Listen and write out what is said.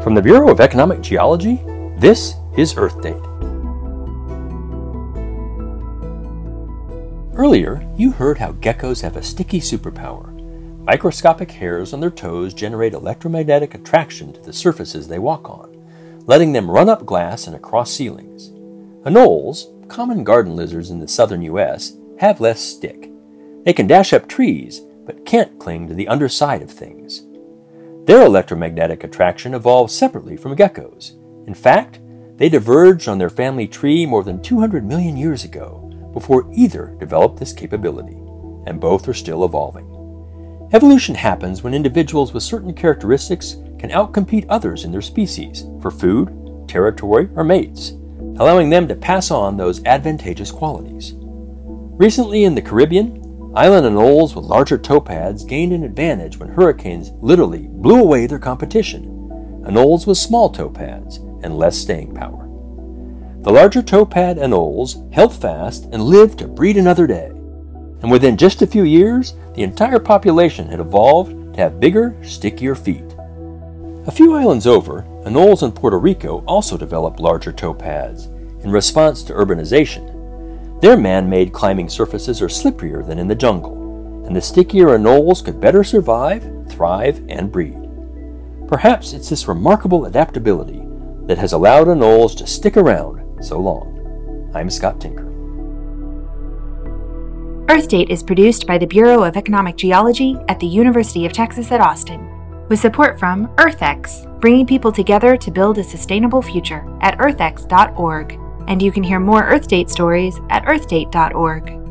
From the Bureau of Economic Geology, this is Earth Date. Earlier, you heard how geckos have a sticky superpower. Microscopic hairs on their toes generate electromagnetic attraction to the surfaces they walk on, letting them run up glass and across ceilings. Anoles, common garden lizards in the southern U.S., have less stick. They can dash up trees, but can't cling to the underside of things. Their electromagnetic attraction evolved separately from geckos. In fact, they diverged on their family tree more than 200 million years ago, before either developed this capability, and both are still evolving. Evolution happens when individuals with certain characteristics can outcompete others in their species for food, territory, or mates, allowing them to pass on those advantageous qualities. Recently in the Caribbean, island anoles with larger toe pads gained an advantage when hurricanes literally blew away their competition, anoles with small toe pads and less staying power. The larger toe pad anoles held fast and lived to breed another day. And within just a few years, the entire population had evolved to have bigger, stickier feet. A few islands over, anoles in Puerto Rico also developed larger toe pads in response to urbanization. Their man-made climbing surfaces are slipperier than in the jungle, and the stickier anoles could better survive, thrive, and breed. Perhaps it's this remarkable adaptability that has allowed anoles to stick around so long. I'm Scott Tinker. Earth Date is produced by the Bureau of Economic Geology at the University of Texas at Austin, with support from EarthX, bringing people together to build a sustainable future at earthx.org. And you can hear more Earth Date stories at earthdate.org.